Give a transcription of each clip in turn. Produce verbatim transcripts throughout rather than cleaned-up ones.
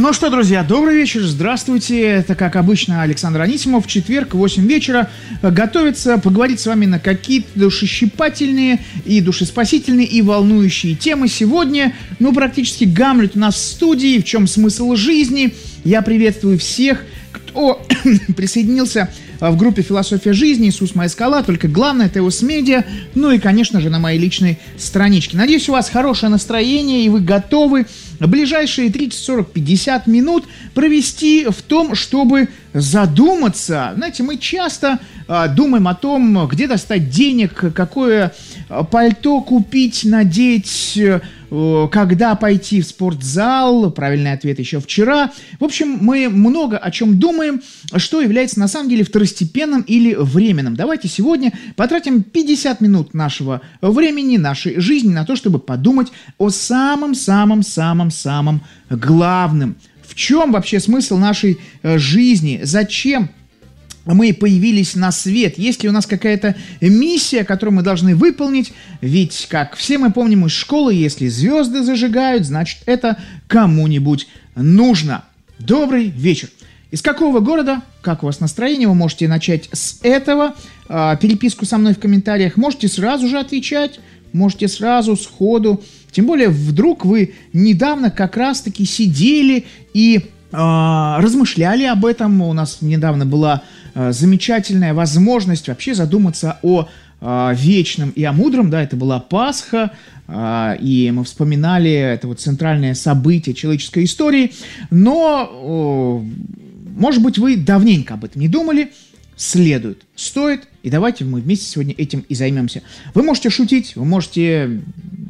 Ну что, друзья, добрый вечер, здравствуйте. Это, как обычно, Александр Анисимов. В четверг, в восемь вечера, готовится поговорить с вами на какие-то душещипательные и душеспасительные и волнующие темы. Сегодня, ну, практически Гамлет у нас в студии. В чем смысл жизни? Я приветствую всех, кто присоединился в группе «Философия жизни», Иисус моя скала, только главное — это ТС Медиа, ну и, конечно же, на моей личной страничке. Надеюсь, у вас хорошее настроение, и вы готовы ближайшие тридцать, сорок, пятьдесят минут провести в том, чтобы задуматься. Знаете, мы часто э, думаем о том, где достать денег, какое э, пальто купить, надеть, э, когда пойти в спортзал. Правильный ответ еще вчера. В общем, мы много о чем думаем, что является на самом деле второстепенным или временным. Давайте сегодня потратим пятьдесят минут нашего времени, нашей жизни на то, чтобы подумать о самом-самом-самом-самом главном. В чем вообще смысл нашей э, жизни? Зачем мы появились на свет? Есть ли у нас какая-то миссия, которую мы должны выполнить? Ведь, как все мы помним из школы, если звезды зажигают, значит, это кому-нибудь нужно. Добрый вечер. Из какого города? Как у вас настроение? Вы можете начать с этого. Э, переписку со мной в комментариях. Можете сразу же отвечать. Можете сразу, сходу. Тем более, вдруг вы недавно как раз-таки сидели и э, размышляли об этом. У нас недавно была э, замечательная возможность вообще задуматься о э, вечном и о мудром. Да, это была Пасха, э, и мы вспоминали это вот центральное событие человеческой истории. Но, э, может быть, вы давненько об этом не думали. Следует, стоит, и давайте мы вместе сегодня этим и займемся. Вы можете шутить, вы можете,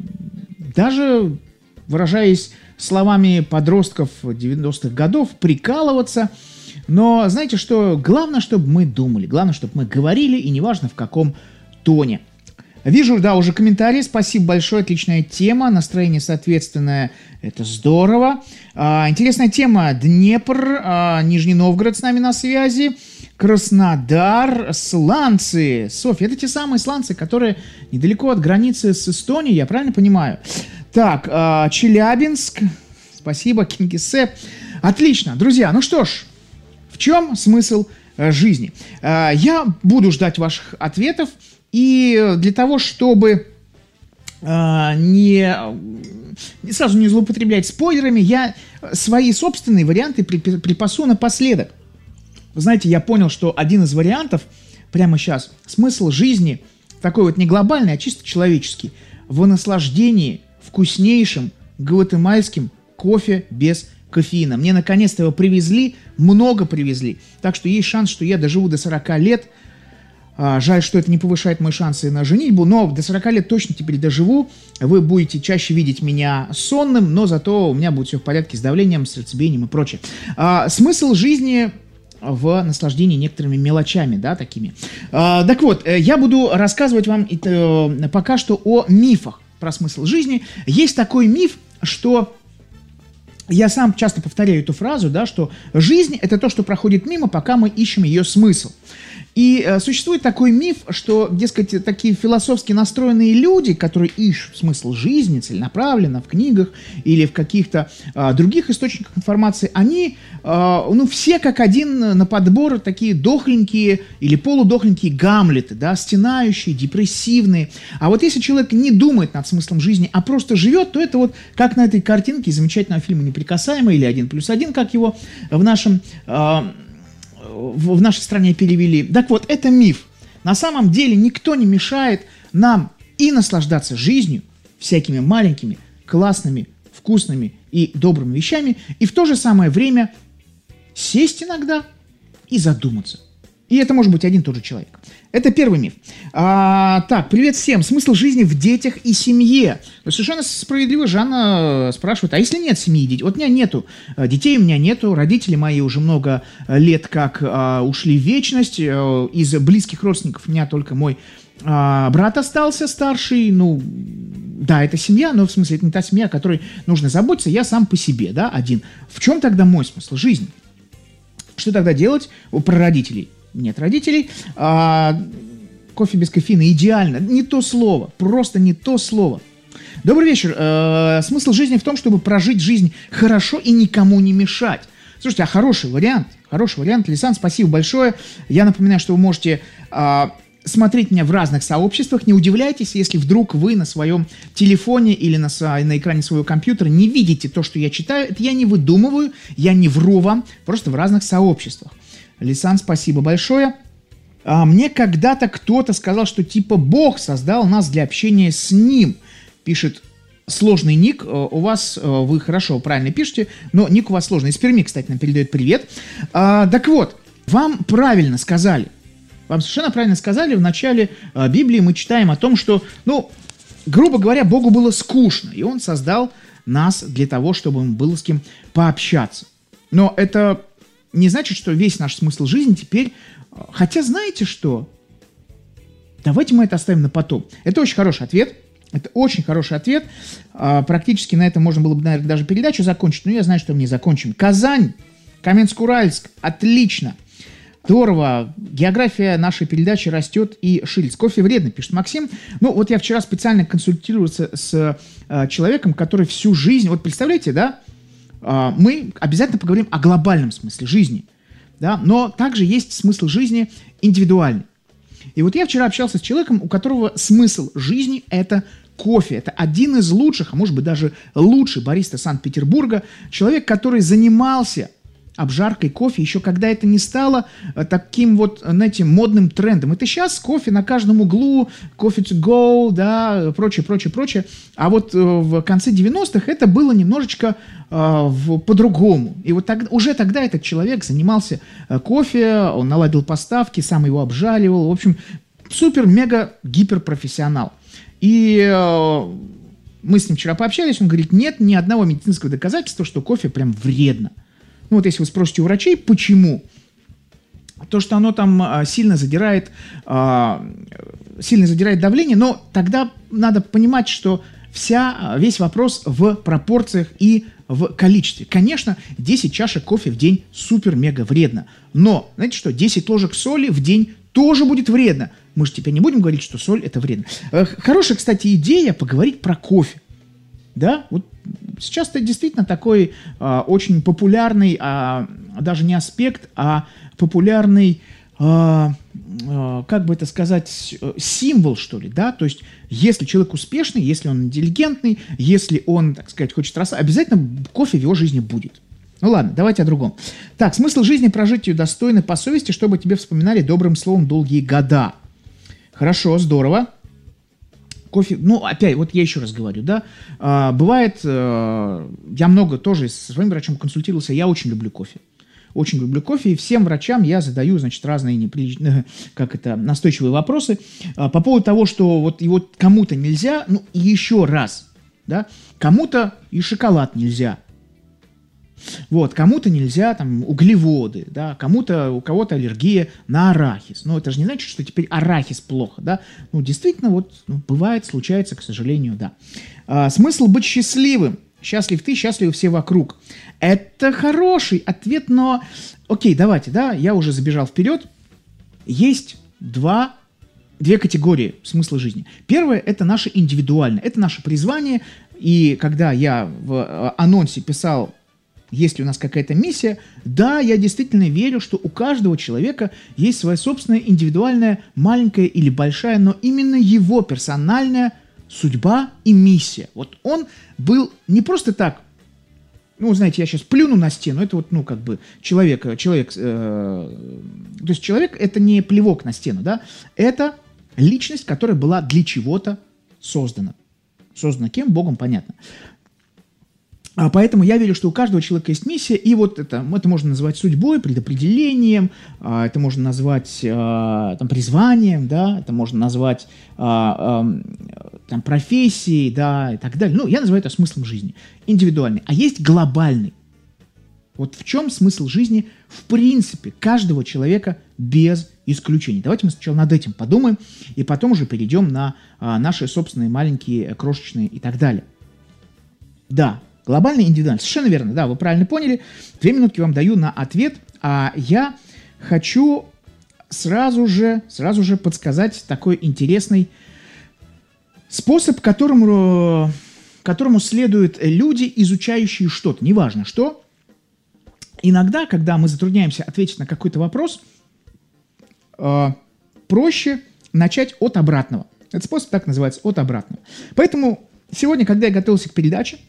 даже выражаясь словами подростков девяностых годов, прикалываться, но знаете что, главное, чтобы мы думали, главное, чтобы мы говорили, и неважно в каком тоне. Вижу, да, уже комментарии, спасибо большое, отличная тема, настроение соответственное, это здорово. А, интересная тема, Днепр, а, Нижний Новгород с нами на связи. Краснодар, сланцы. Софья, это те самые сланцы, которые недалеко от границы с Эстонией, я правильно понимаю? Так, э, Челябинск. Спасибо, Кингисепп. Отлично, друзья, ну что ж, в чем смысл э, жизни? Э, я буду ждать ваших ответов, и для того, чтобы э, не, не сразу не злоупотреблять спойлерами, я свои собственные варианты припасу напоследок. Вы знаете, я понял, что один из вариантов прямо сейчас, смысл жизни такой вот не глобальный, а чисто человеческий, в наслаждении вкуснейшим гватемальским кофе без кофеина. Мне наконец-то его привезли, много привезли, так что есть шанс, что я доживу до сорока лет. Жаль, что это не повышает мои шансы на женитьбу, но до сорока лет точно теперь доживу. Вы будете чаще видеть меня сонным, но зато у меня будет все в порядке с давлением, с сердцебиением и прочее. А, смысл жизни в наслаждении некоторыми мелочами, да, такими. А, так вот, я буду рассказывать вам это, пока что о мифах про смысл жизни. Есть такой миф, что я сам часто повторяю эту фразу, да, что жизнь — это то, что проходит мимо, пока мы ищем ее смысл. И э, существует такой миф, что, дескать, такие философски настроенные люди, которые ищут смысл жизни целенаправленно в книгах или в каких-то э, других источниках информации, они, э, ну, все как один на подбор такие дохленькие или полудохленькие Гамлеты, да, стенающие, депрессивные. А вот если человек не думает над смыслом жизни, а просто живет, то это вот как на этой картинке замечательного фильма «Неприкасаемый» или «Один плюс один», как его в нашем... Э, в нашей стране перевели. Так вот, это миф. На самом деле никто не мешает нам и наслаждаться жизнью, всякими маленькими, классными, вкусными и добрыми вещами, и в то же самое время сесть иногда и задуматься. И это может быть один и тот же человек. Это первый миф. А, так, привет всем. Смысл жизни в детях и семье. Совершенно справедливо Жанна спрашивает, а если нет семьи и детей? Вот у меня нету детей, у меня нету. Родители мои уже много лет как а, ушли в вечность. Из близких родственников у меня только мой а, брат остался старший. Ну, да, это семья, но в смысле это не та семья, о которой нужно заботиться. Я сам по себе, да, один. В чем тогда мой смысл жизни? Что тогда делать про родителей? Нет родителей. А, кофе без кофеина идеально. Не то слово. Просто не то слово. Добрый вечер. Э, смысл жизни в том, чтобы прожить жизнь хорошо и никому не мешать. Слушайте, а хороший вариант, хороший вариант. Лисан, спасибо большое. Я напоминаю, что вы можете э, смотреть меня в разных сообществах. Не удивляйтесь, если вдруг вы на своем телефоне или на, на экране своего компьютера не видите то, что я читаю. Это я не выдумываю, я не вру вам, просто в разных сообществах. Лисан, спасибо большое. А, мне когда-то кто-то сказал, что типа Бог создал нас для общения с Ним. Пишет сложный ник. У вас, вы хорошо, правильно пишете, но ник у вас сложный. Из Перми, кстати, нам передает привет. А, так вот, вам правильно сказали. Вам совершенно правильно сказали. В начале а, Библии мы читаем о том, что, ну, грубо говоря, Богу было скучно. И Он создал нас для того, чтобы им было с кем пообщаться. Но это не значит, что весь наш смысл жизни теперь... Хотя знаете что? Давайте мы это оставим на потом. Это очень хороший ответ. Это очень хороший ответ. А, практически на этом можно было бы, наверное, даже передачу закончить, но я знаю, что мы не закончим. Казань, Каменск-Уральск. Отлично. Здорово. География нашей передачи растет и ширится. Кофе вредно, пишет Максим. Ну, вот я вчера специально консультировался с а, человеком, который всю жизнь... Вот представляете, да? А, мы обязательно поговорим о глобальном смысле жизни. Да? Но также есть смысл жизни индивидуальный. И вот я вчера общался с человеком, у которого смысл жизни – это кофе. Это один из лучших, а может быть даже лучший бариста Санкт-Петербурга. Человек, который занимался обжаркой кофе еще когда это не стало таким вот, знаете, модным трендом. Это сейчас кофе на каждом углу, кофе to go, да, прочее, прочее, прочее. А вот в конце девяностых это было немножечко э, в, по-другому. И вот так, уже тогда этот человек занимался кофе, он наладил поставки, сам его обжаривал. В общем, супер-мега-гиперпрофессионал. И э, мы с ним вчера пообщались, он говорит, нет ни одного медицинского доказательства, что кофе прям вредно. Ну вот если вы спросите у врачей, почему? То, что оно там а, сильно задирает, а, сильно задирает давление, но тогда надо понимать, что вся, весь вопрос в пропорциях и в количестве. Конечно, десять чашек кофе в день супер-мега вредно. Но, знаете что, десять ложек соли в день тоже будет вредно. Мы же теперь не будем говорить, что соль это вредно. Хорошая, кстати, идея поговорить про кофе. Да, вот сейчас это действительно такой а, очень популярный, а, даже не аспект, а популярный, а, а, как бы это сказать, символ, что ли, да, то есть если человек успешный, если он интеллигентный, если он, так сказать, хочет расти, обязательно кофе в его жизни будет. Ну ладно, давайте о другом. Так, смысл жизни прожить ее достойно по совести, чтобы тебе вспоминали добрым словом долгие года. Хорошо, здорово. Кофе, ну, опять, вот я еще раз говорю, да, а, бывает, а, я много тоже со своим врачом консультировался, я очень люблю кофе, очень люблю кофе, и всем врачам я задаю, значит, разные неприличные, как это, настойчивые вопросы а, по поводу того, что вот его кому-то нельзя, ну, и еще раз, да, кому-то и шоколад нельзя. Вот, кому-то нельзя там углеводы, да, кому-то, у кого-то аллергия на арахис. Но это же не значит, что теперь арахис плохо, да. Ну, действительно, вот, ну, бывает, случается, к сожалению, да. А, смысл быть счастливым. Счастлив ты, счастливы все вокруг. Это хороший ответ, но... Окей, давайте, да, я уже забежал вперед. Есть два... Две категории смысла жизни. Первое – это наше индивидуальное, это наше призвание. И когда я в анонсе писал, есть ли у нас какая-то миссия, да, я действительно верю, что у каждого человека есть своя собственная индивидуальная, маленькая или большая, но именно его персональная судьба и миссия. Вот он был не просто так, ну, знаете, я сейчас плюну на стену, это вот, ну, как бы человек, человек, э, то есть человек – это не плевок на стену, да, это личность, которая была для чего-то создана. Создана кем? Богом, понятно. А поэтому я верю, что у каждого человека есть миссия, и вот это, это можно назвать судьбой, предопределением, это можно назвать там, призванием, да, это можно назвать там, профессией, да, и так далее. Ну, я называю это смыслом жизни, индивидуальный. А есть глобальный. Вот в чем смысл жизни в принципе каждого человека без исключений. Давайте мы сначала над этим подумаем, и потом уже перейдем на наши собственные маленькие, крошечные и так далее. Да. Глобальный, индивидуальный. Совершенно верно, да, вы правильно поняли. Две минутки вам даю на ответ, а я хочу сразу же, сразу же подсказать такой интересный способ, которым, которому следуют люди, изучающие что-то, неважно что. Иногда, когда мы затрудняемся ответить на какой-то вопрос, э, проще начать от обратного. Этот способ так называется, от обратного. Поэтому сегодня, когда я готовился к передаче,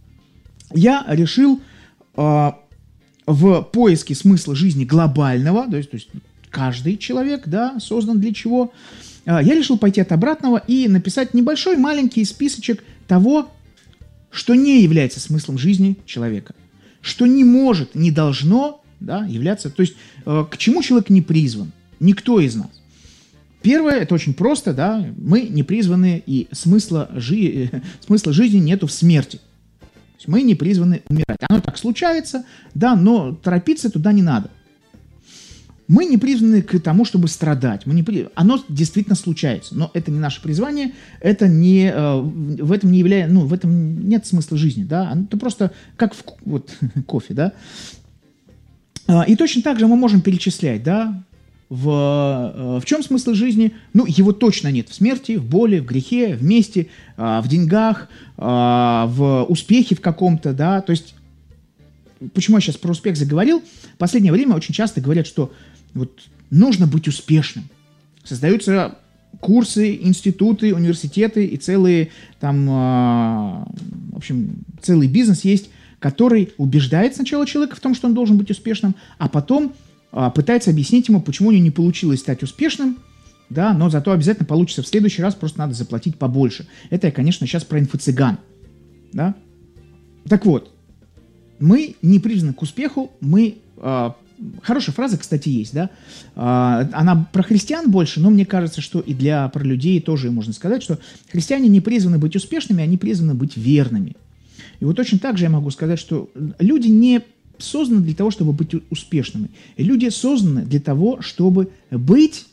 я решил э, в поиске смысла жизни глобального, то есть, то есть каждый человек, да, создан для чего, э, я решил пойти от обратного и написать небольшой маленький списочек того, что не является смыслом жизни человека, что не может, не должно, да, являться, то есть э, к чему человек не призван, никто из нас. Первое, это очень просто, да, мы не призваны, и смысла, жи- смысла жизни нету в смерти. То есть мы не призваны умирать. Оно так случается, да, но торопиться туда не надо. Мы не призваны к тому, чтобы страдать. Мы не при... Оно действительно случается, но это не наше призвание, это не, э, в этом не является, ну, в этом нет смысла жизни, да, это просто как в вот, кофе, да. И точно так же мы можем перечислять, да, в, в чем смысл жизни? Ну, его точно нет в смерти, в боли, в грехе, в мести, в деньгах, в успехе в каком-то, да, то есть, почему я сейчас про успех заговорил? В последнее время очень часто говорят, что вот нужно быть успешным. Создаются курсы, институты, университеты и целые там, в общем, целый бизнес есть, который убеждает сначала человека в том, что он должен быть успешным, а потом пытается объяснить ему, почему у него не получилось стать успешным, да, но зато обязательно получится в следующий раз, просто надо заплатить побольше. Это я, конечно, сейчас про инфо-цыган, да. Так вот, мы не призваны к успеху, мы... Э, хорошая фраза, кстати, есть, да, э, она про христиан больше, но мне кажется, что и для про людей тоже можно сказать, что христиане не призваны быть успешными, они призваны быть верными. И вот точно так же я могу сказать, что люди не созданы для того, чтобы быть успешными. И люди созданы для того, чтобы быть...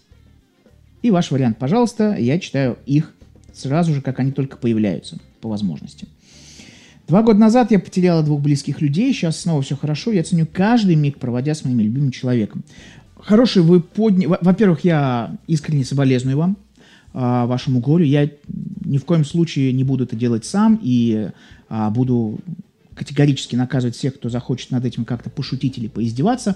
И ваш вариант, пожалуйста, я читаю их сразу же, как они только появляются, по возможности. Два года назад я потеряла двух близких людей, сейчас снова все хорошо, я ценю каждый миг, проводя с моим любимым человеком. Хороший вы подняли... Во-первых, я искренне соболезную вам, вашему горю. Я ни в коем случае не буду это делать сам и буду... категорически наказывать всех, кто захочет над этим как-то пошутить или поиздеваться.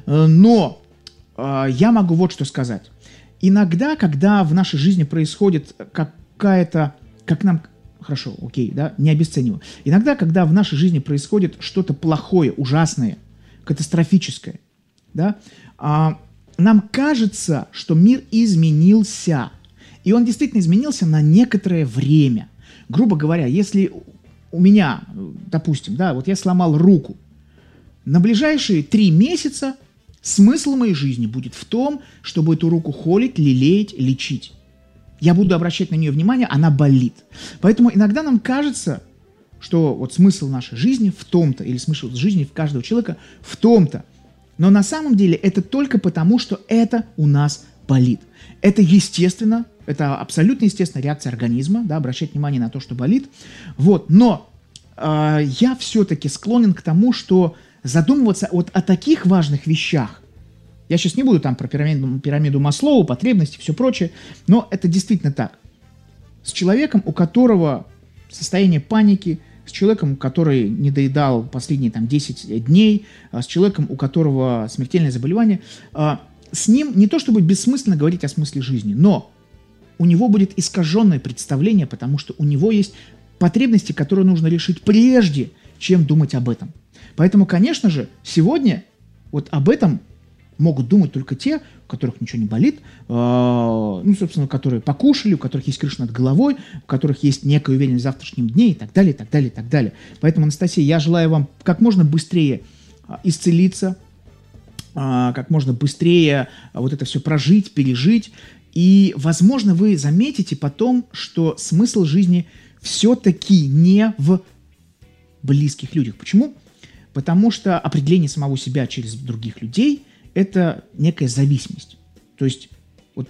Но э, я могу вот что сказать. Иногда, когда в нашей жизни происходит какая-то, как нам, хорошо, окей, да, не обесцениваю. Иногда, когда в нашей жизни происходит что-то плохое, ужасное, катастрофическое, да, э, нам кажется, что мир изменился. И он действительно изменился на некоторое время. Грубо говоря, если... У меня, допустим, да, вот я сломал руку. На ближайшие три месяца смысл моей жизни будет в том, чтобы эту руку холить, лелеять, лечить. Я буду обращать на нее внимание, она болит. Поэтому иногда нам кажется, что вот смысл нашей жизни в том-то, или смысл жизни в каждого человека в том-то. Но на самом деле это только потому, что это у нас болит. Это естественно. Это абсолютно естественная реакция организма, да, обращать внимание на то, что болит. Вот. Но э, я все-таки склонен к тому, что задумываться вот о таких важных вещах. Я сейчас не буду там про пирамиду, пирамиду Маслоу, потребности, все прочее, но это действительно так. С человеком, у которого состояние паники, с человеком, который не доедал последние там, десять дней, с человеком, у которого смертельное заболевание, э, с ним не то чтобы бессмысленно говорить о смысле жизни, но у него будет искаженное представление, потому что у него есть потребности, которые нужно решить прежде, чем думать об этом. Поэтому, конечно же, сегодня вот об этом могут думать только те, у которых ничего не болит, э, ну, собственно, которые покушали, у которых есть крыша над головой, у которых есть некая уверенность в завтрашнем дне и так далее, и так далее, и так далее. Поэтому, Анастасия, я желаю вам как можно быстрее исцелиться, э, как можно быстрее вот это все прожить, пережить. И, возможно, вы заметите потом, что смысл жизни все-таки не в близких людях. Почему? Потому что определение самого себя через других людей – это некая зависимость. То есть вот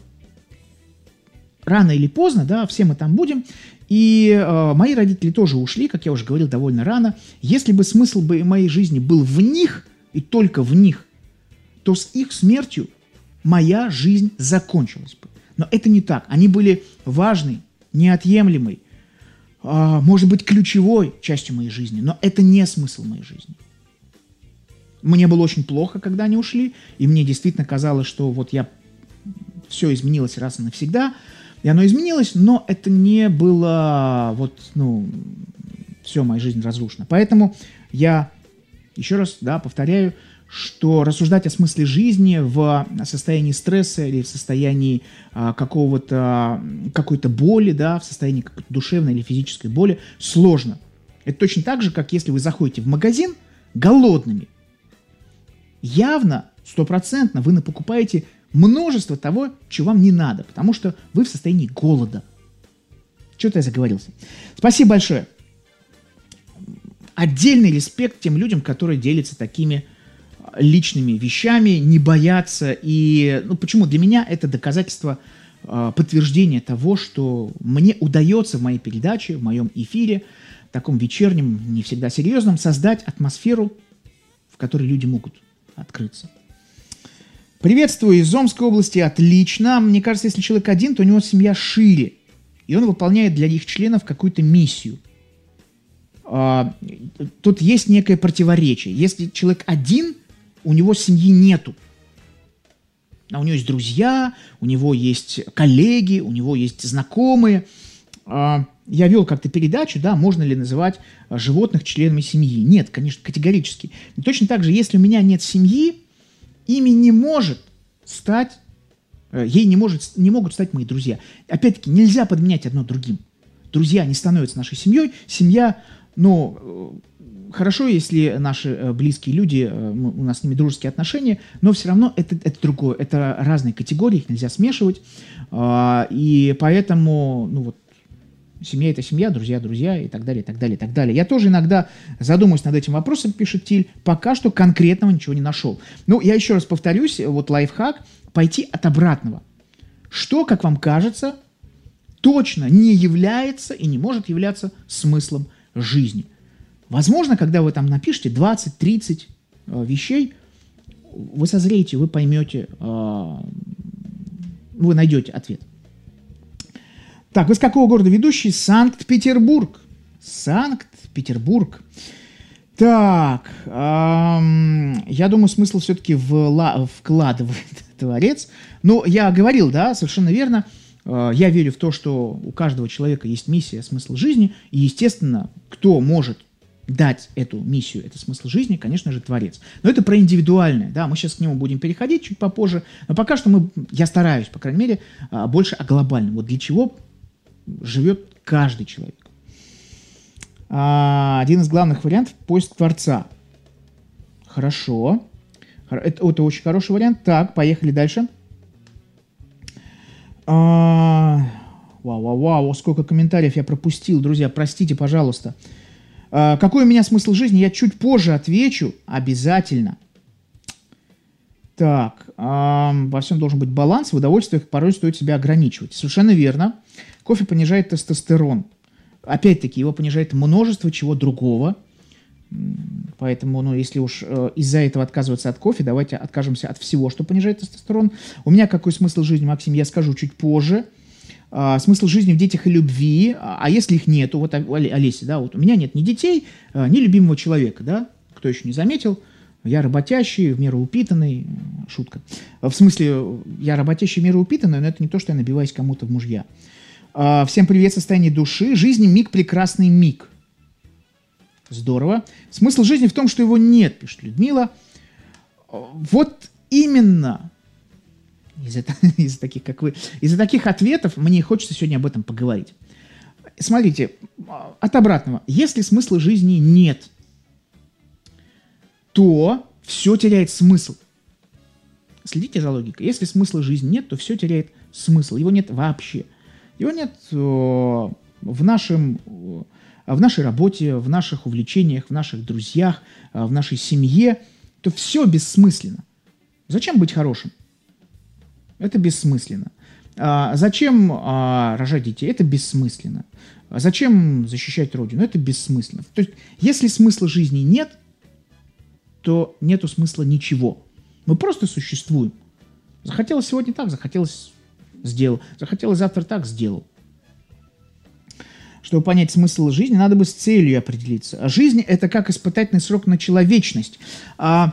рано или поздно, да, все мы там будем. И э, мои родители тоже ушли, как я уже говорил, довольно рано. Если бы смысл бы моей жизни был в них, и только в них, то с их смертью моя жизнь закончилась бы. Но это не так. Они были важной, неотъемлемой, а, может быть ключевой частью моей жизни, но это не смысл моей жизни. Мне было очень плохо, когда они ушли, и мне действительно казалось, что вот я все изменилось раз и навсегда, и оно изменилось, но это не было вот, ну, все, моя жизнь разрушена. Поэтому я еще раз, да, повторяю, что рассуждать о смысле жизни в состоянии стресса или в состоянии а, какого-то, какой-то боли, да, в состоянии какой-то душевной или физической боли сложно. Это точно так же, как если вы заходите в магазин голодными. Явно, стопроцентно вы покупаете множество того, чего вам не надо, потому что вы в состоянии голода. Что-то я заговорился. Спасибо большое. Отдельный респект тем людям, которые делятся такими личными вещами, не боятся. И, ну, почему? Для меня это доказательство, э, подтверждение того, что мне удается в моей передаче, в моем эфире, таком вечернем, не всегда серьезном, создать атмосферу, в которой люди могут открыться. Приветствую из Омской области. Отлично. Мне кажется, если человек один, то у него семья шире. И он выполняет для их членов какую-то миссию. А, тут есть некое противоречие. Если человек один, у него семьи нету. А у него есть друзья, у него есть коллеги, у него есть знакомые. А, я вел как-то передачу, да, можно ли называть животных членами семьи. Нет, конечно, категорически. И точно так же, если у меня нет семьи, ими не может стать, ей не, может, не могут стать мои друзья. Опять-таки, нельзя подменять одно другим. Друзья не становятся нашей семьей. Семья, ну, хорошо, если наши близкие люди, у нас с ними дружеские отношения, но все равно это, это другое. Это разные категории, их нельзя смешивать. И поэтому, ну вот, семья – это семья, друзья – друзья и так далее, и так далее, и так далее. Я тоже иногда задумываюсь над этим вопросом, пишет Тиль, пока что конкретного ничего не нашел. Ну, я еще раз повторюсь, вот лайфхак – пойти от обратного. Что, как вам кажется, точно не является и не может являться смыслом жизни. Возможно, когда вы там напишете двадцать-тридцать э, вещей, вы созреете, вы поймете, э, вы найдете ответ. Так, вы с какого города ведущий? Санкт-Петербург. Санкт-Петербург. Так, эм, я думаю, смысл все-таки в, вкладывает Творец. Но я говорил, да, совершенно верно. Э, я верю в то, что у каждого человека есть миссия, смысл жизни. И, естественно, кто может дать эту миссию, это смысл жизни, конечно же, Творец. Но это про индивидуальное, да, мы сейчас к нему будем переходить чуть попозже. Но пока что мы, я стараюсь, по крайней мере, больше о глобальном. Вот для чего живет каждый человек. А, один из главных вариантов – поиск Творца. Хорошо. Это, это очень хороший вариант. Так, поехали дальше. А, вау, вау, вау, сколько комментариев я пропустил. Друзья, простите, пожалуйста. А, какой у меня смысл жизни? Я чуть позже отвечу. Обязательно. Так, а, во всем должен быть баланс. В удовольствиях порой стоит себя ограничивать. Совершенно верно. Кофе понижает тестостерон. Опять-таки, его понижает множество чего другого. Поэтому, ну, если уж э, из-за этого отказываться от кофе, давайте откажемся от всего, что понижает тестостерон. У меня какой смысл жизни, Максим, я скажу чуть позже. А, смысл жизни в детях и любви. А, а если их нету, вот Олеся, да, вот у меня нет ни детей, ни любимого человека, да, кто еще не заметил. Я работящий, в меру упитанный. Шутка. В смысле, я работящий, в меру упитанный, но это не то, что я набиваюсь кому-то в мужья. Всем привет, состояние души. Жизни миг, прекрасный миг. Здорово. Смысл жизни в том, что его нет, пишет Людмила. Вот именно из-за, из-за таких, как вы, из-за таких ответов мне хочется сегодня об этом поговорить. Смотрите, от обратного. Если смысла жизни нет, то все теряет смысл. Следите за логикой. Если смысла жизни нет, то все теряет смысл. Его нет вообще. Его нет э, в, нашем, э, в нашей работе, в наших увлечениях, в наших друзьях, э, в нашей семье. То все бессмысленно. Зачем быть хорошим? Это бессмысленно. А зачем а, рожать детей? Это бессмысленно. А зачем защищать Родину? Это бессмысленно. То есть, если смысла жизни нет, то нету смысла ничего. Мы просто существуем. Захотелось сегодня так, захотелось сделал. Захотелось завтра так, сделал. чтобы понять смысл жизни, надо бы с целью определиться. А жизнь – это как испытательный срок на человечность. А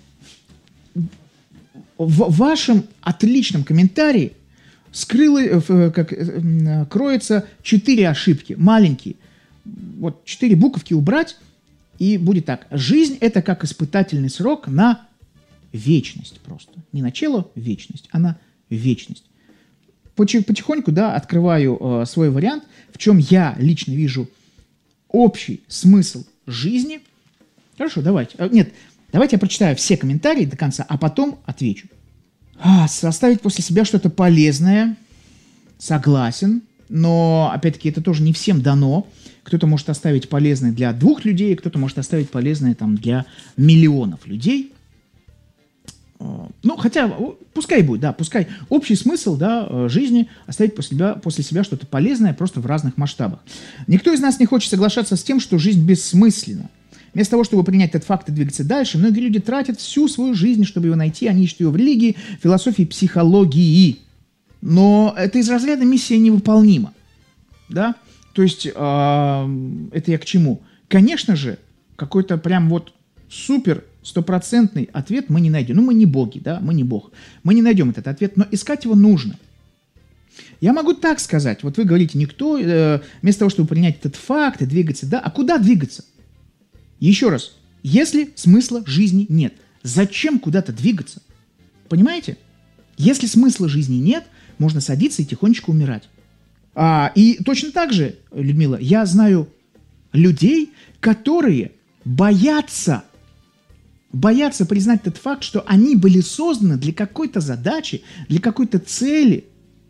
в вашем отличном комментарии скрыло, как, кроется четыре ошибки, маленькие. Вот четыре буковки убрать, и будет так. Жизнь – это как испытательный срок на вечность просто. Не начало – вечность, а на вечность. Потихоньку, да, открываю э, свой вариант, в чем я лично вижу общий смысл жизни. Хорошо, давайте. Нет, давайте я прочитаю все комментарии до конца, а потом отвечу. А, оставить после себя что-то полезное. Согласен. Но, опять-таки, это тоже не всем дано. Кто-то может оставить полезное для двух людей, кто-то может оставить полезное там, для миллионов людей. Ну, хотя, пускай будет, да, пускай общий смысл, да, жизни оставить после себя, после себя что-то полезное просто в разных масштабах. Никто из нас не хочет соглашаться с тем, что жизнь бессмысленна. Вместо того, чтобы принять этот факт и двигаться дальше, многие люди тратят всю свою жизнь, чтобы его найти. Они ищут ее в религии, философии, психологии. Но это из разряда миссия невыполнима. Да? То есть, э, это я к чему? Конечно же, какой-то прям вот супер стопроцентный ответ мы не найдем. Ну, мы не боги, да, мы не бог. Мы не найдем этот ответ, но искать его нужно. Я могу так сказать. Вот вы говорите, никто, э, вместо того, чтобы принять этот факт и двигаться, да, а куда двигаться? Еще раз, если смысла жизни нет, зачем куда-то двигаться? Понимаете? Если смысла жизни нет, можно садиться и тихонечко умирать. А, и точно так же, Людмила, я знаю людей, которые боятся Боятся признать тот факт, что они были созданы для какой-то задачи, для какой-то цели.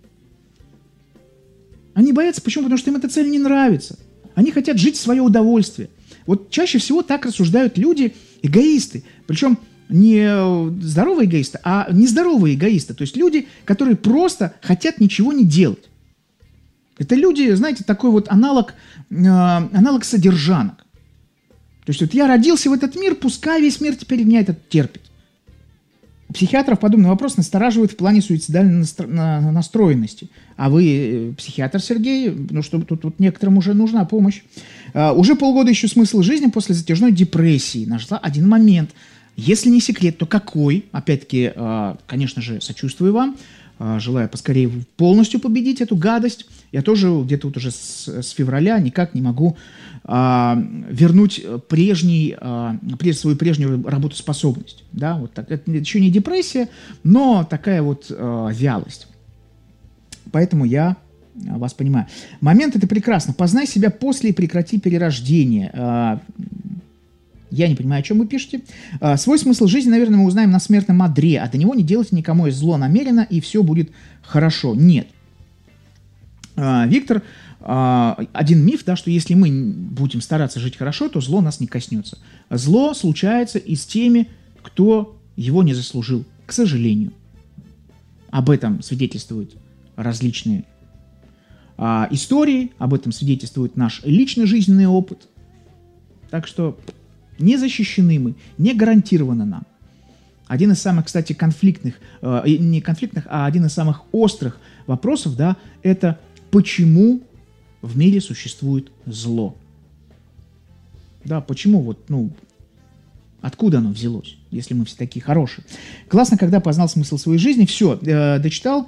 Они боятся, почему? Потому что им эта цель не нравится. Они хотят жить в свое удовольствие. Вот чаще всего так рассуждают люди, эгоисты. Причем не здоровые эгоисты, а нездоровые эгоисты. То есть люди, которые просто хотят ничего не делать. Это люди, знаете, такой вот аналог, э, аналог содержанок. То есть вот я родился в этот мир, пускай весь мир теперь меня этот терпит. У психиатров подобный вопрос настораживает в плане суицидальной настро... на... настроенности. А вы психиатр, Сергей? Ну что, тут вот некоторым уже нужна помощь. А, уже полгода ищу смысл жизни после затяжной депрессии. Нашла один момент. Если не секрет, то какой? Опять-таки, а, конечно же, сочувствую вам. А, желаю поскорее полностью победить эту гадость. Я тоже где-то вот уже с, с февраля никак не могу а, вернуть прежний, а, свою прежнюю работоспособность. Да? Вот так. Это еще не депрессия, но такая вот а, вялость. Поэтому я вас понимаю. Момент это прекрасно. Познай себя после и прекрати перерождение. А, Я не понимаю, о чем вы пишете. А, свой смысл жизни, наверное, мы узнаем на смертном одре, а до него не делайте никому зло намеренно, и все будет хорошо. Нет. А, Виктор, а, один миф, да, что если мы будем стараться жить хорошо, то зло нас не коснется. Зло случается и с теми, кто его не заслужил, к сожалению. Об этом свидетельствуют различные а, истории, об этом свидетельствует наш личный жизненный опыт. Так что не защищены мы, не гарантировано нам. Один из самых, кстати, конфликтных, э, не конфликтных, а один из самых острых вопросов, да, это почему в мире существует зло. Да, почему вот, ну, откуда оно взялось, если мы все такие хорошие. Классно, когда познал смысл своей жизни. Все, э, дочитал.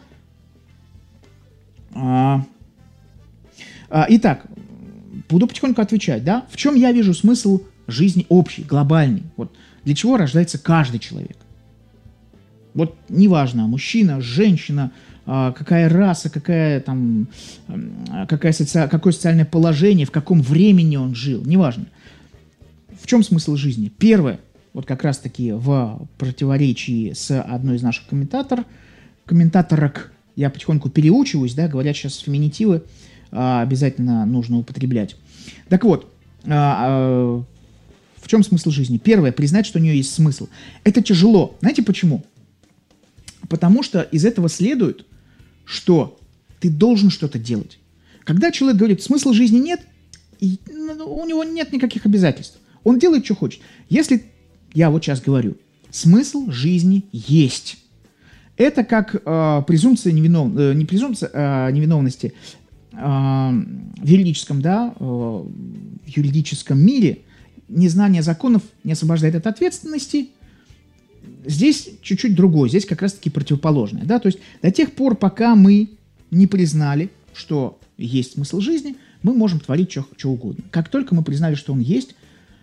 А, а, итак, буду потихоньку отвечать, да. В чем я вижу смысл жизни общий, глобальный. Вот для чего рождается каждый человек. Вот неважно, мужчина, женщина, какая раса, какая, там, какая соци... какое социальное положение, в каком времени он жил, неважно. В чем смысл жизни? Первое, вот как раз-таки в противоречии с одной из наших комментаторов, комментаторок, я потихоньку переучиваюсь, да, говорят сейчас феминитивы, обязательно нужно употреблять. Так вот, в чем смысл жизни? Первое, признать, что у нее есть смысл. Это тяжело. Знаете почему? Потому что из этого следует, что ты должен что-то делать. Когда человек говорит, смысла жизни нет, и, ну, у него нет никаких обязательств. Он делает, что хочет. Если, я вот сейчас говорю, смысл жизни есть. Это как э, презумпция невинов... э, не презумпция э, невиновности, в юридическом, да, в юридическом мире незнание законов не освобождает от ответственности. Здесь чуть-чуть другое, здесь как раз-таки противоположное. Да? То есть до тех пор, пока мы не признали, что есть смысл жизни, мы можем творить что, что угодно. Как только мы признали, что он есть,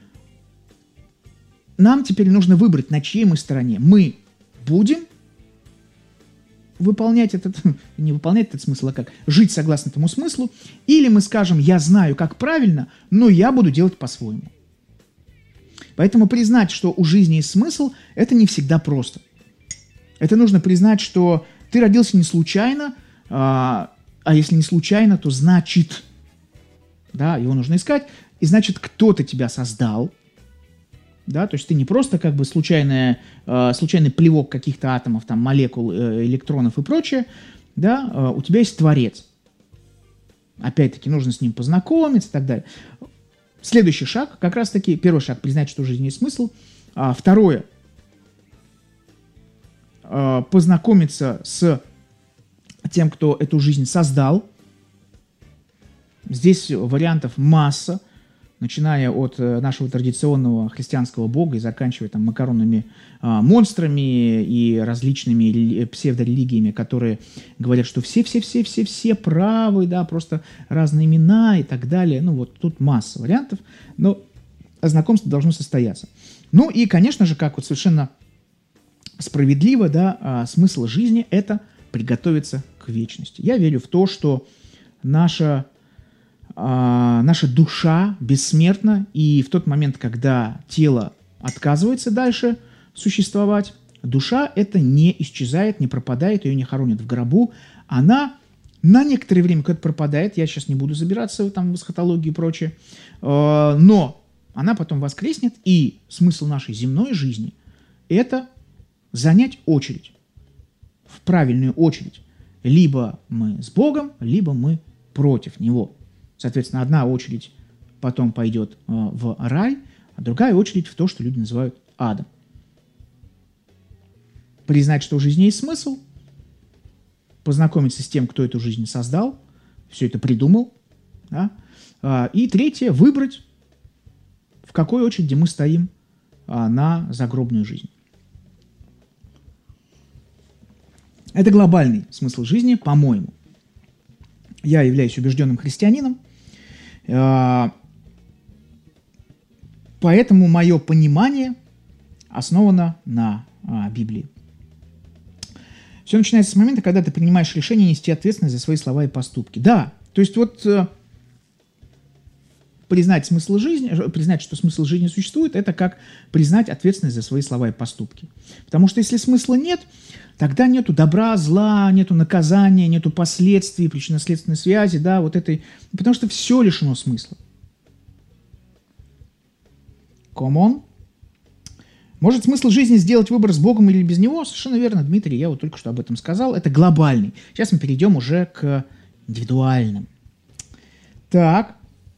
нам теперь нужно выбрать, на чьей мы стороне. Мы будем выполнять этот, не выполнять этот смысл, а как жить согласно этому смыслу, или мы скажем, я знаю, как правильно, но я буду делать по-своему. Поэтому признать, что у жизни есть смысл, это не всегда просто. Это нужно признать, что ты родился не случайно, а, а если не случайно, то значит, да, его нужно искать, и значит, кто-то тебя создал, да, то есть ты не просто как бы случайная, э, случайный плевок каких-то атомов, там, молекул, э, электронов и прочее, да, э, у тебя есть Творец. Опять-таки, нужно с ним познакомиться и так далее. Следующий шаг, как раз-таки, первый шаг, признать, что в жизни есть смысл. А второе, э, познакомиться с тем, кто эту жизнь создал. Здесь вариантов масса, начиная от нашего традиционного христианского бога и заканчивая там макаронными а, монстрами и различными рели- псевдорелигиями, которые говорят, что все-все-все-все-все правы, да, просто разные имена и так далее. Ну вот тут масса вариантов, но знакомство должно состояться. Ну и, конечно же, как вот совершенно справедливо, да, а, смысл жизни – это приготовиться к вечности. Я верю в то, что наша Uh, наша душа бессмертна, и в тот момент, когда тело отказывается дальше существовать, душа это не исчезает, не пропадает, ее не хоронят в гробу, она на некоторое время куда-то пропадает, я сейчас не буду забираться там, в эсхатологию и прочее, uh, но она потом воскреснет, и смысл нашей земной жизни – это занять очередь, в правильную очередь. Либо мы с Богом, либо мы против Него. Соответственно, одна очередь потом пойдет э, в рай, а другая очередь в то, что люди называют адом. Признать, что в жизни есть смысл, познакомиться с тем, кто эту жизнь создал, все это придумал. Да? А, и третье, выбрать, в какой очереди мы стоим а, на загробную жизнь. Это глобальный смысл жизни, по-моему. Я являюсь убежденным христианином, поэтому мое понимание основано на а, Библии. Все начинается с момента, когда ты принимаешь решение нести ответственность за свои слова и поступки. Да, то есть вот э, признать смысл жизни, признать, что смысл жизни существует, это как признать ответственность за свои слова и поступки. Потому что если смысла нет, тогда нету добра, зла, нету наказания, нету последствий, причинно-следственной связи, да, вот этой, потому что все лишено смысла. Come on. Может смысл жизни сделать выбор с Богом или без Него? Совершенно верно, Дмитрий, я вот только что об этом сказал. Это глобальный. Сейчас мы перейдем уже к индивидуальным. Так.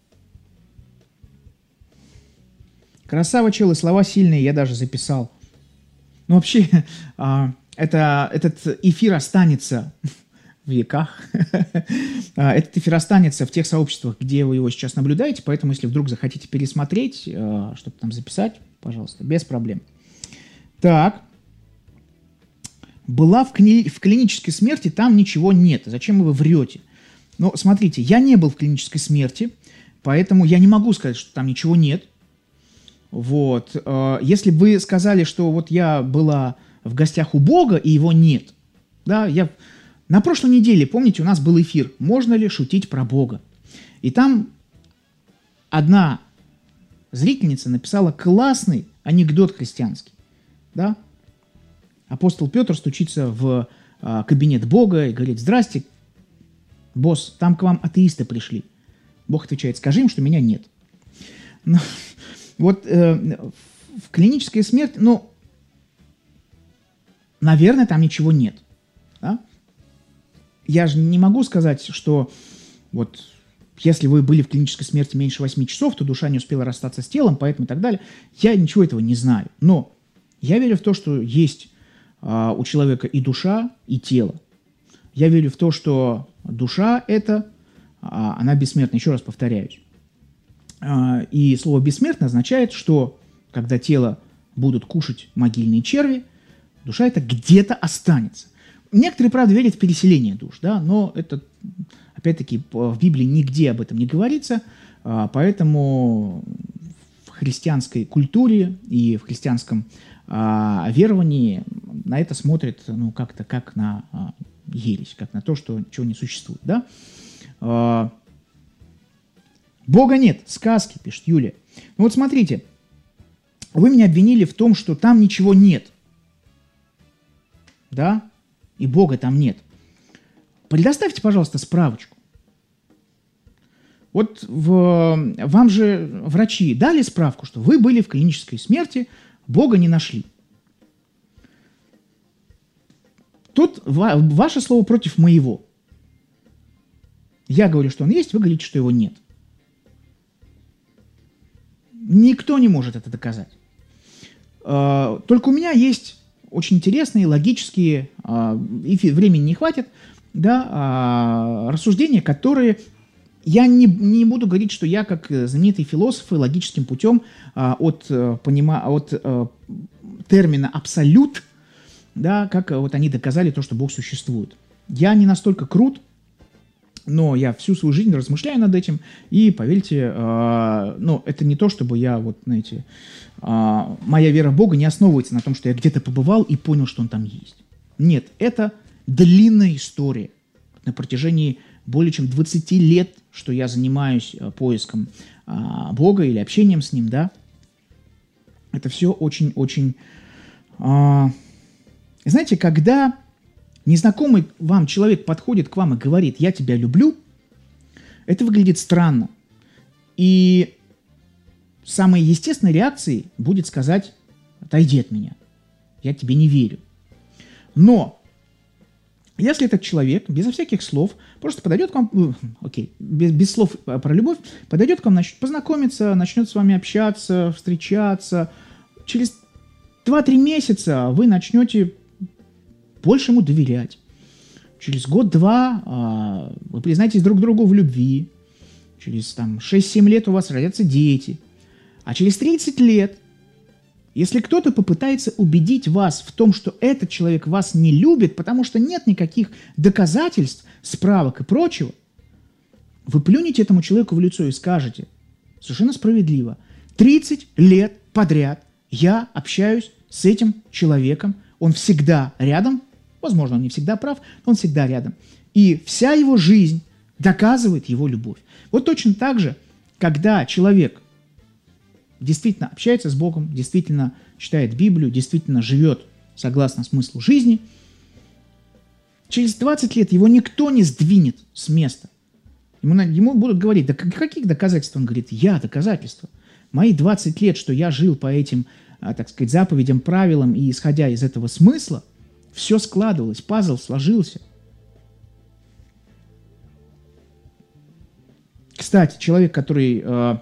Красава, челы, слова сильные, я даже записал. Ну, вообще, это, этот эфир останется в веках. Этот эфир останется в тех сообществах, где вы его сейчас наблюдаете, поэтому, если вдруг захотите пересмотреть, что-то там записать, пожалуйста, без проблем. Так. Была в, кли- в клинической смерти, там ничего нет. Зачем вы врете? Ну, смотрите, я не был в клинической смерти, поэтому я не могу сказать, что там ничего нет. Вот. Если бы вы сказали, что вот я была в гостях у Бога, и его нет, да, я... На прошлой неделе, помните, у нас был эфир «Можно ли шутить про Бога?». И там одна зрительница написала классный анекдот христианский. Да? Апостол Петр стучится в а, кабинет Бога и говорит: «Здрасте, босс, там к вам атеисты пришли». Бог отвечает: «Скажи им, что меня нет». Ну, вот э, в клинической смерти, ну, наверное, там ничего нет. Да? Я же не могу сказать, что вот если вы были в клинической смерти меньше восьми часов, то душа не успела расстаться с телом, поэтому и так далее. Я ничего этого не знаю. Но я верю в то, что есть а, у человека и душа, и тело. Я верю в то, что душа – это а, она бессмертна, еще раз повторяюсь. А, и слово «бессмертно» означает, что когда тело будут кушать могильные черви, душа эта где-то останется. Некоторые, правда, верят в переселение душ, да, но это, опять-таки, в Библии нигде об этом не говорится, а, поэтому в христианской культуре и в христианском а, веровании на это смотрят, ну, как-то как на а, ересь, как на то, что чего не существует, да. А, Бога нет, сказки, пишет Юлия. Ну вот смотрите, вы меня обвинили в том, что там ничего нет, да, и Бога там нет. Предоставьте, пожалуйста, справочку. Вот в, вам же врачи дали справку, что вы были в клинической смерти, Бога не нашли. Тут ва- ваше слово против моего. Я говорю, что он есть, вы говорите, что его нет. Никто не может это доказать. Э, Только у меня есть очень интересные, логические, э, и фи- времени не хватит, да, э, рассуждения, которые я не, не буду говорить, что я, как знаменитые философы, логическим путем э, от, э, понима, от э, термина «абсолют», да, как э, вот они доказали то, что Бог существует. Я не настолько крут, но я всю свою жизнь размышляю над этим, и, поверьте, э, ну, это не то, чтобы я, вот, знаете, э, моя вера в Бога не основывается на том, что я где-то побывал и понял, что Он там есть. Нет, это длинная история. На протяжении более чем двадцати лет, что я занимаюсь э, поиском э, Бога или общением с Ним, да, это все очень-очень... Э, знаете, когда незнакомый вам человек подходит к вам и говорит «я тебя люблю», это выглядит странно. И самой естественной реакцией будет сказать «отойди от меня, я тебе не верю». Но если этот человек безо всяких слов просто подойдет к вам, окей, без, без слов про любовь, подойдет к вам, начнет познакомиться, начнет с вами общаться, встречаться, через два-три месяца вы начнете больше ему доверять. Через год-два а, вы признаетесь друг другу в любви. Через там, шесть-семь лет у вас родятся дети. А через тридцать лет, если кто-то попытается убедить вас в том, что этот человек вас не любит, потому что нет никаких доказательств, справок и прочего, вы плюнете этому человеку в лицо и скажете, совершенно справедливо, тридцать лет подряд я общаюсь с этим человеком, он всегда рядом, возможно, он не всегда прав, но он всегда рядом. И вся его жизнь доказывает его любовь. Вот точно так же, когда человек действительно общается с Богом, действительно читает Библию, действительно живет согласно смыслу жизни, через двадцать лет его никто не сдвинет с места. Ему, ему будут говорить, да каких доказательств? Он говорит, я доказательства. Мои двадцать лет, что я жил по этим, так сказать, заповедям, правилам и исходя из этого смысла, все складывалось, пазл сложился. Кстати, человек, который э,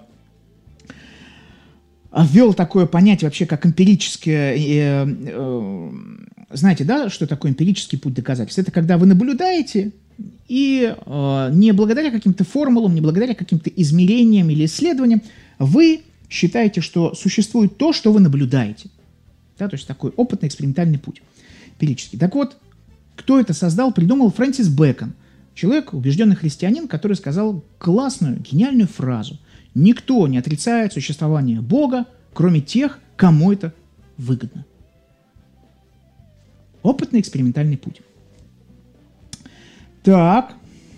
ввел такое понятие вообще, как эмпирическое, э, э, знаете, да, что такое эмпирический путь доказательств? Это когда вы наблюдаете, и э, не благодаря каким-то формулам, не благодаря каким-то измерениям или исследованиям, вы считаете, что существует то, что вы наблюдаете. Да, то есть такой опытный экспериментальный путь. Эмпирический. Так вот, кто это создал, придумал Фрэнсис Бэкон. Человек, убежденный христианин, который сказал классную, гениальную фразу. Никто не отрицает существование Бога, кроме тех, кому это выгодно. Опытный экспериментальный путь. Так.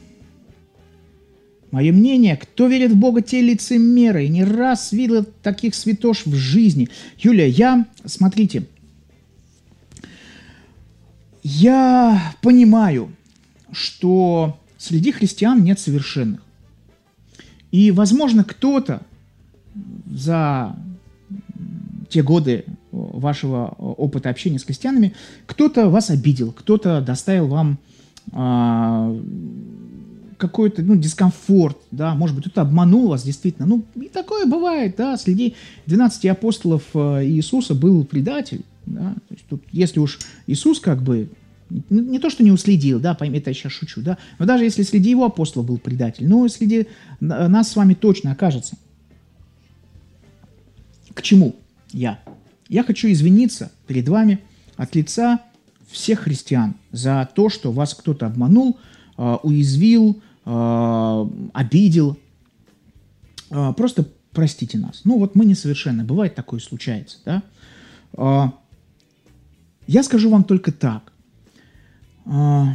Мое мнение, кто верит в Бога, те лицемеры. И не раз видел таких святош в жизни. Юлия, я, смотрите, я понимаю, что среди христиан нет совершенных. И, возможно, кто-то за те годы вашего опыта общения с христианами, кто-то вас обидел, кто-то доставил вам а, какой-то, ну, дискомфорт, да, может быть, кто-то обманул вас, действительно. Ну, и такое бывает, да, среди двенадцати апостолов Иисуса был предатель, да, то есть тут, если уж Иисус как бы Не, не то, что не уследил, да, пойми, это я сейчас шучу, да, но даже если среди его апостолов был предатель, ну, среди нас с вами точно окажется. К чему я? Я хочу извиниться перед вами от лица всех христиан за то, что вас кто-то обманул, э, уязвил, э, обидел. Э, просто простите нас. Ну, вот мы несовершенны, бывает такое, случается, да. Э, я скажу вам только так. Э,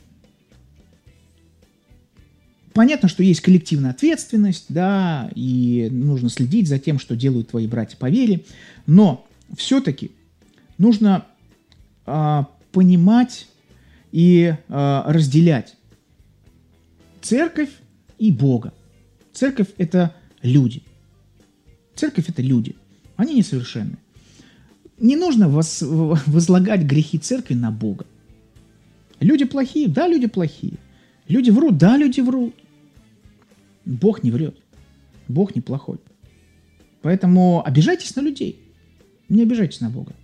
понятно, что есть коллективная ответственность, да, и нужно следить за тем, что делают твои братья по вере, но все-таки нужно э, понимать и э, разделять церковь и Бога. Церковь – это люди. Церковь – это люди. Они несовершенны. Не нужно воз, возлагать грехи церкви на Бога. Люди плохие? Да, люди плохие. Люди врут? Да, люди врут. Бог не врет. Бог не плохой. Поэтому обижайтесь на людей. Не обижайтесь на Бога.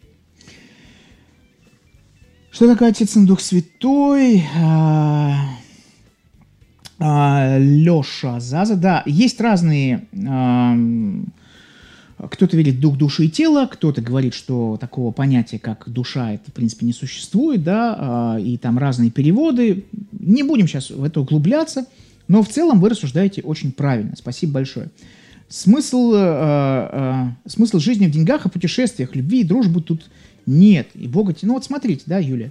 Что такое Отец и Дух Святой? А, а, Леша Заза. Да, есть разные... А, кто-то верит в дух, душу и тело, кто-то говорит, что такого понятия, как душа, это, в принципе, не существует, да, а, и там разные переводы. Не будем сейчас в это углубляться, но в целом вы рассуждаете очень правильно. Спасибо большое. Смысл, э, э, смысл жизни в деньгах и путешествиях, любви и дружбы тут нет. И Бога... Ну вот смотрите, да, Юлия.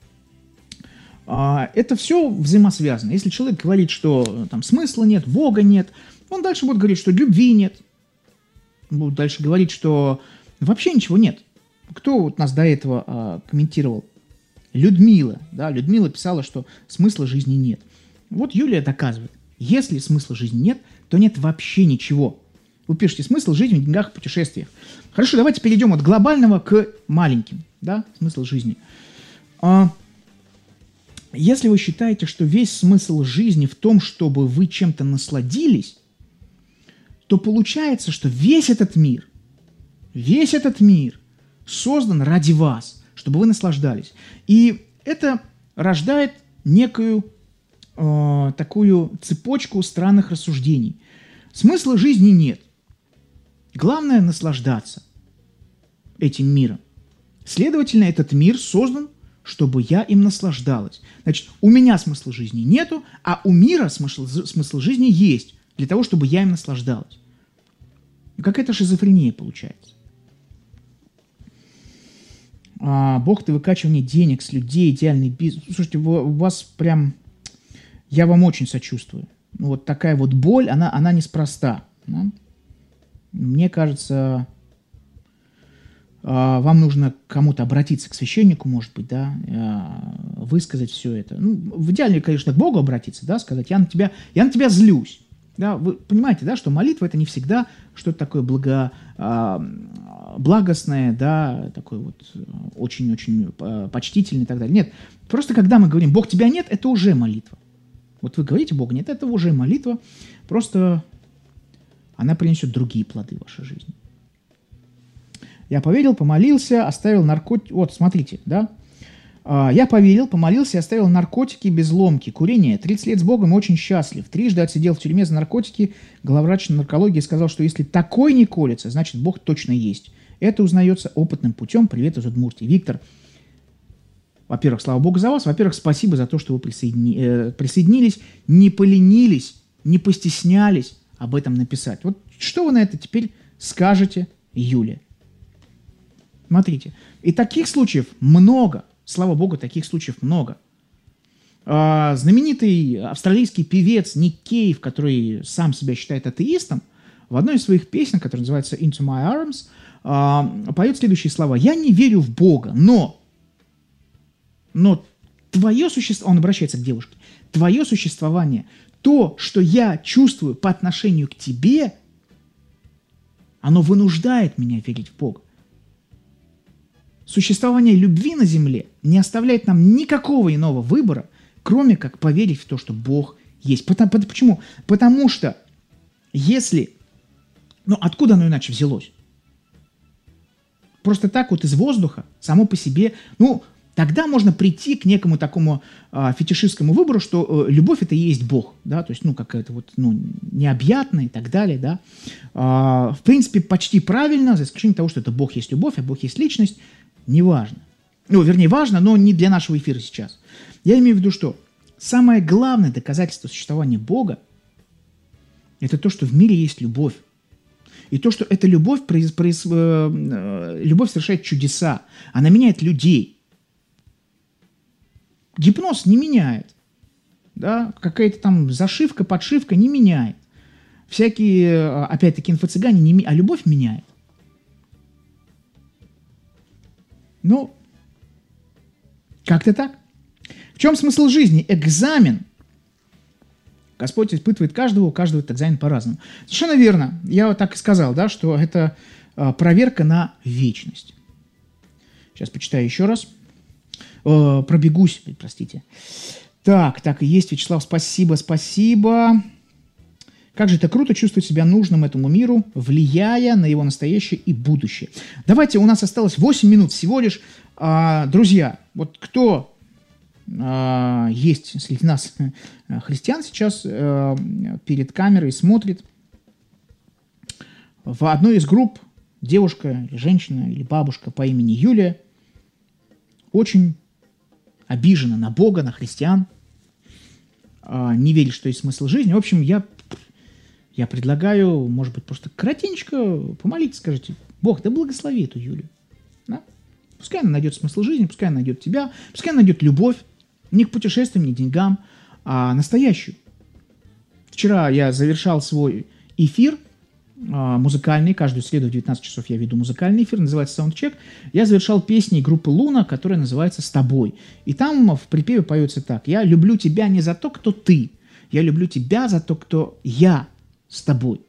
А, это все взаимосвязано. Если человек говорит, что там смысла нет, Бога нет, он дальше будет говорить, что любви нет. Будут дальше говорить, что вообще ничего нет. Кто вот нас до этого а, комментировал? Людмила. Да, Людмила писала, что смысла жизни нет. Вот Юлия доказывает. Если смысла жизни нет, то нет вообще ничего. Вы пишете смысл жизни в деньгах и путешествиях. Хорошо, давайте перейдем от глобального к маленьким. Да, смысл жизни. А, если вы считаете, что весь смысл жизни в том, чтобы вы чем-то насладились, то получается, что весь этот мир, весь этот мир создан ради вас, чтобы вы наслаждались. И это рождает некую э, такую цепочку странных рассуждений. Смысла жизни нет. Главное наслаждаться этим миром. Следовательно, этот мир создан, чтобы я им наслаждалась. Значит, у меня смысла жизни нету, а у мира смысл, смысл жизни есть. Для того, чтобы я им наслаждалась. Какая-то шизофрения получается. А, Бог, ты выкачивание денег с людей, идеальный бизнес. Слушайте, вы, у вас прям... Я вам очень сочувствую. Ну, вот такая вот боль, она, она неспроста. Да? Мне кажется, а, вам нужно к кому-то обратиться, к священнику, может быть, да, а, высказать все это. Ну, в идеале, конечно, к Богу обратиться, да, сказать, я на тебя, я на тебя злюсь. Да, вы понимаете, да, что молитва – это не всегда что-то такое благо, а, благостное, да, такое вот очень-очень почтительное и так далее. Нет, просто когда мы говорим «Бог, тебя нет», это уже молитва. Вот вы говорите «Бога нет», это уже молитва, просто она принесет другие плоды в вашей жизни. Я поверил, помолился, оставил наркотики. Вот, смотрите, да. Я поверил, помолился и оставил наркотики без ломки. Курение. тридцать лет с Богом, очень счастлив. Трижды отсидел в тюрьме за наркотики. Главврач наркологии сказал, что если такой не колется, значит Бог точно есть. Это узнается опытным путем. Привет из Удмуртии. Виктор, во-первых, слава Богу за вас. Во-первых, спасибо за то, что вы присоедини... э, присоединились, не поленились, не постеснялись об этом написать. Вот что вы на это теперь скажете, Юлия? Смотрите. И таких случаев много. Слава Богу, таких случаев много. А, знаменитый австралийский певец Ник Кейв, который сам себя считает атеистом, в одной из своих песен, которая называется «Into My Arms», а, поет следующие слова. «Я не верю в Бога, но, но твое существование...» Он обращается к девушке. «Твое существование, то, что я чувствую по отношению к тебе, оно вынуждает меня верить в Бога. Существование любви на земле не оставляет нам никакого иного выбора, кроме как поверить в то, что Бог есть». Почему? Потому что если... Ну, откуда оно иначе взялось? Просто так вот из воздуха, само по себе... Ну, тогда можно прийти к некому такому а, фетишистскому выбору, что а, любовь — это и есть Бог, да, то есть, ну, какая-то вот, ну, необъятная и так далее, да. А, в принципе, почти правильно, за исключением того, что это Бог есть любовь, а Бог есть личность, неважно. Ну, вернее, важно, но не для нашего эфира сейчас. Я имею в виду, что самое главное доказательство существования Бога — это то, что в мире есть любовь. И то, что эта любовь, произ, произ, э, любовь совершает чудеса. Она меняет людей. Гипноз не меняет. Да? Какая-то там зашивка, подшивка не меняет. Всякие, опять-таки, инфо-цыгане не меняют. А любовь меняет. Ну, как-то так. В чем смысл жизни? Экзамен. Господь испытывает каждого, у каждого этот экзамен по-разному. Совершенно верно. Я вот так и сказал, да, что это а, проверка на вечность. Сейчас почитаю еще раз. Э, пробегусь, простите. Так, так и есть, Вячеслав, спасибо, спасибо. Как же это круто чувствовать себя нужным этому миру, влияя на его настоящее и будущее. Давайте, у нас осталось восемь минут всего лишь. А, друзья, вот кто... есть среди нас христиан сейчас, перед камерой смотрит. В одной из групп девушка, или женщина, или бабушка по имени Юлия очень обижена на Бога, на христиан, не верит, что есть смысл жизни. В общем, я, я предлагаю, может быть, просто коротенько помолиться, скажите: Бог, да благослови эту Юлию. Да? Пускай она найдет смысл жизни, пускай она найдет тебя, пускай она найдет любовь, не к путешествиям, не к деньгам, а настоящую. Вчера я завершал свой эфир а, музыкальный, каждую среду в девятнадцать часов я веду музыкальный эфир, называется Soundcheck. Я завершал песней группы Луна, которая называется «С тобой». И там в припеве поется так: «Я люблю тебя не за то, кто ты, я люблю тебя за то, кто я с тобой».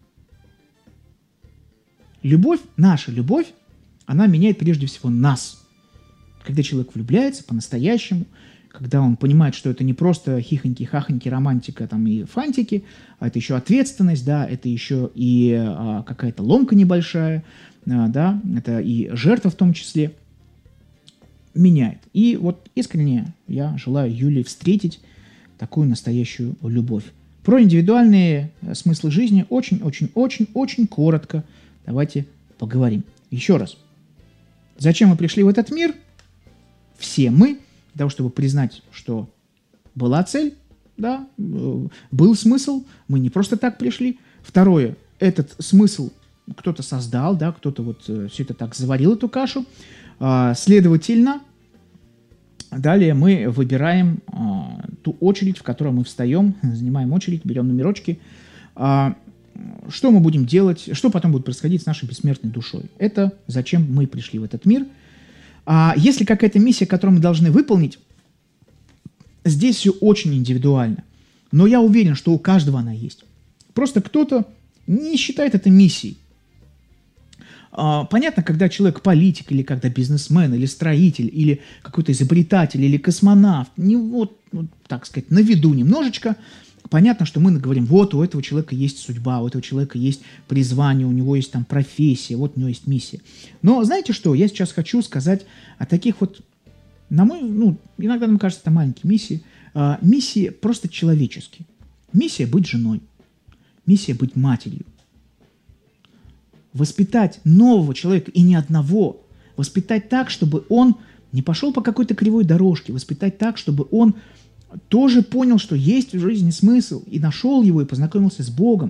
Любовь, наша любовь, она меняет прежде всего нас. Когда человек влюбляется по-настоящему, когда он понимает, что это не просто хихоньки-хахоньки, романтика там, и фантики, а это еще ответственность, да, это еще и а, какая-то ломка небольшая, а, да, это и жертва в том числе, меняет. И вот искренне я желаю Юлии встретить такую настоящую любовь. Про индивидуальные смыслы жизни очень-очень-очень-очень коротко давайте поговорим. Еще раз. Зачем мы пришли в этот мир? Все мы, для того, чтобы признать, что была цель, да, был смысл, мы не просто так пришли. Второе, этот смысл кто-то создал, да, кто-то вот все это так заварил, эту кашу. А, следовательно, далее мы выбираем а, ту очередь, в которой мы встаем, занимаем очередь, берем номерочки. А, что мы будем делать, что потом будет происходить с нашей бессмертной душой? Это зачем мы пришли в этот мир. А если какая-то миссия, которую мы должны выполнить, здесь все очень индивидуально. Но я уверен, что у каждого она есть. Просто кто-то не считает это миссией. А, понятно, когда человек политик, или когда бизнесмен, или строитель, или какой-то изобретатель, или космонавт, не вот, вот так сказать, на виду немножечко, понятно, что мы говорим: вот у этого человека есть судьба, у этого человека есть призвание, у него есть там профессия, вот у него есть миссия. Но знаете что, я сейчас хочу сказать о таких вот, на мой, ну, иногда нам кажется, это маленькие миссии, а, миссии просто человеческие. Миссия быть женой, миссия быть матерью. Воспитать нового человека, и не одного, воспитать так, чтобы он не пошел по какой-то кривой дорожке, воспитать так, чтобы он тоже понял, что есть в жизни смысл, и нашел его, и познакомился с Богом.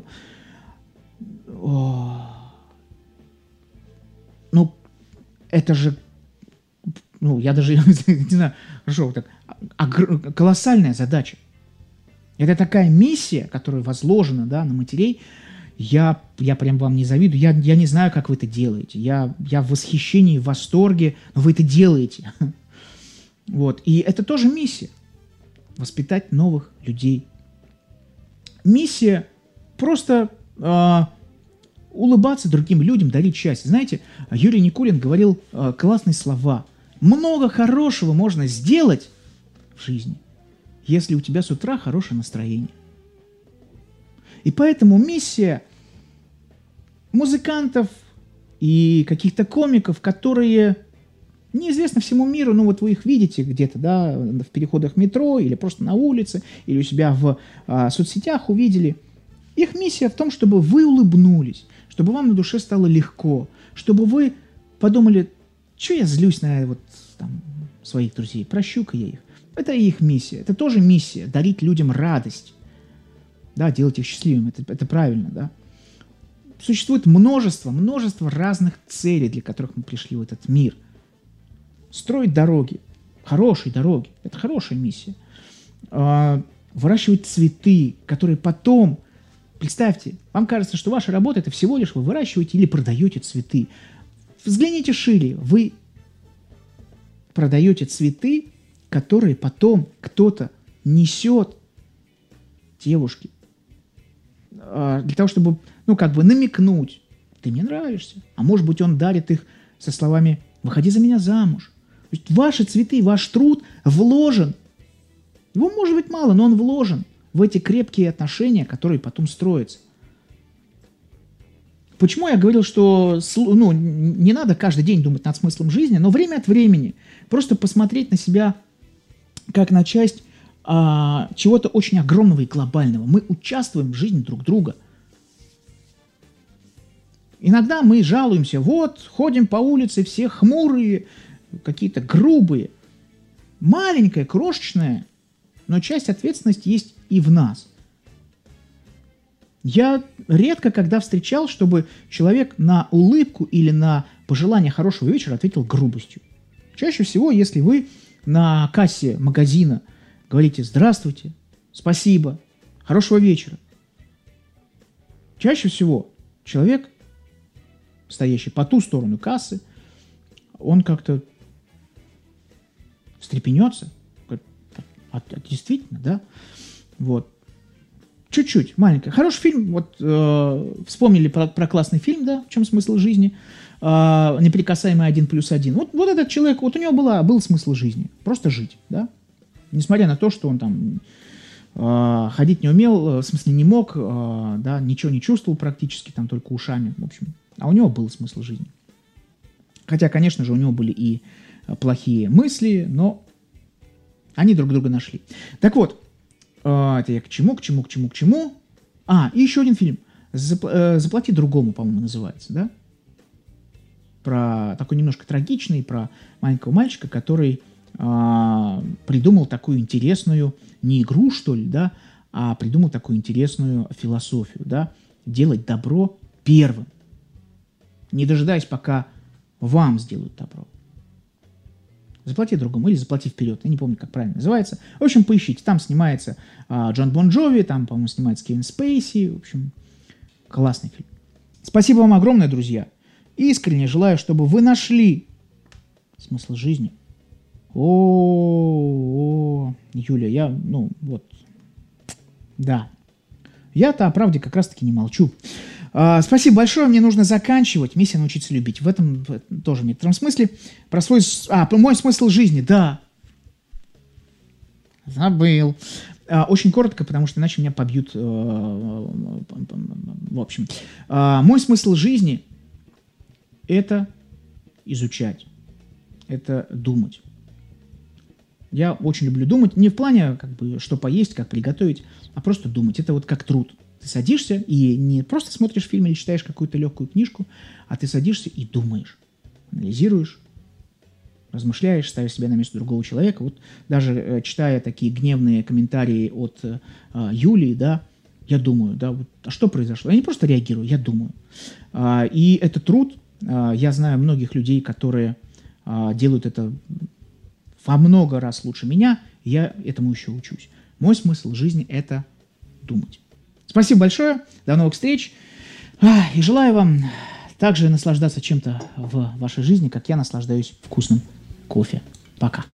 О, ну, это же, ну, я даже не знаю, хорошо, так, колоссальная задача. Это такая миссия, которая возложена, да, на матерей. Я, я прям вам не завидую, я, я не знаю, как вы это делаете. Я, я в восхищении, в восторге, но вы это делаете. Вот, и это тоже миссия. Воспитать новых людей. Миссия просто э, улыбаться другим людям, дарить счастье. Знаете, Юрий Никулин говорил э, классные слова. Много хорошего можно сделать в жизни, если у тебя с утра хорошее настроение. И поэтому миссия музыкантов и каких-то комиков, которые неизвестны всему миру, ну вот вы их видите где-то, да, в переходах метро или просто на улице, или у себя в а, соцсетях увидели. Их миссия в том, чтобы вы улыбнулись, чтобы вам на душе стало легко, чтобы вы подумали, что я злюсь на вот, там, своих друзей, прощу-ка я их. Это их миссия, это тоже миссия, дарить людям радость, да, делать их счастливыми, это, это правильно, да. Существует множество, множество разных целей, для которых мы пришли в этот мир. Строить дороги, хорошие дороги, это хорошая миссия. А, выращивать цветы, которые потом, представьте, вам кажется, что ваша работа это всего лишь вы выращиваете или продаете цветы. Взгляните шире, вы продаете цветы, которые потом кто-то несет девушке а, для того, чтобы, ну, как бы намекнуть, ты мне нравишься. А может быть, он дарит их со словами «выходи за меня замуж». То есть ваши цветы, ваш труд вложен. Его может быть мало, но он вложен в эти крепкие отношения, которые потом строятся. Почему я говорил, что ну, не надо каждый день думать над смыслом жизни, но время от времени просто посмотреть на себя как на часть а, чего-то очень огромного и глобального. Мы участвуем в жизни друг друга. Иногда мы жалуемся, вот, ходим по улице, все хмурые, какие-то грубые. Маленькая, крошечная, но часть ответственности есть и в нас. Я редко когда встречал, чтобы человек на улыбку или на пожелание хорошего вечера ответил грубостью. Чаще всего, если вы на кассе магазина говорите «здравствуйте», «спасибо», «хорошего вечера», чаще всего человек, стоящий по ту сторону кассы, он как-то встрепенется. А, а, действительно, да? Вот. Чуть-чуть, маленько. Хороший фильм. Вот э, вспомнили про, про классный фильм, да, в чем смысл жизни. Э, Неприкасаемый один плюс один. Вот, вот этот человек, вот у него была, был смысл жизни. Просто жить, да. Несмотря на то, что он там э, ходить не умел, в смысле не мог, э, да, ничего не чувствовал практически, там только ушами, в общем. А у него был смысл жизни. Хотя, конечно же, у него были и плохие мысли, но они друг друга нашли. Так вот, это я к чему, к чему, к чему, к чему. А, и еще один фильм. «Заплати другому», по-моему, называется, да? Про такой немножко трагичный, про маленького мальчика, который а, придумал такую интересную, не игру, что ли, да, а придумал такую интересную философию, да? Делать добро первым. Не дожидаясь, пока вам сделают добро. «Заплати другому» или «Заплати вперед». Я не помню, как правильно называется. В общем, поищите. Там снимается а, Джон Бон Джови, там, по-моему, снимается Кевин Спейси. В общем, классный фильм. Спасибо вам огромное, друзья. Искренне желаю, чтобы вы нашли смысл жизни. О, Юля, я, ну, вот, да. Я-то о правде как раз-таки не молчу. Uh, спасибо большое, мне нужно заканчивать. Миссия научиться любить. В этом, в этом тоже в некотором смысле. Про свой... А, про мой смысл жизни, да. Забыл. Uh, очень коротко, потому что иначе меня побьют. Uh, в общем. Uh, мой смысл жизни – это изучать. Это думать. Я очень люблю думать. Не в плане, как бы, что поесть, как приготовить, а просто думать. Это вот как труд. Ты садишься и не просто смотришь фильм или читаешь какую-то легкую книжку, а ты садишься и думаешь, анализируешь, размышляешь, ставишь себя на место другого человека. Вот даже э, читая такие гневные комментарии от э, Юлии, да, я думаю, да, вот, а что произошло? Я не просто реагирую, я думаю. А, и это труд. А, я знаю многих людей, которые а, делают это во много раз лучше меня, я этому еще учусь. Мой смысл жизни – это думать. Спасибо большое, до новых встреч, и желаю вам также наслаждаться чем-то в вашей жизни, как я наслаждаюсь вкусным кофе. Пока.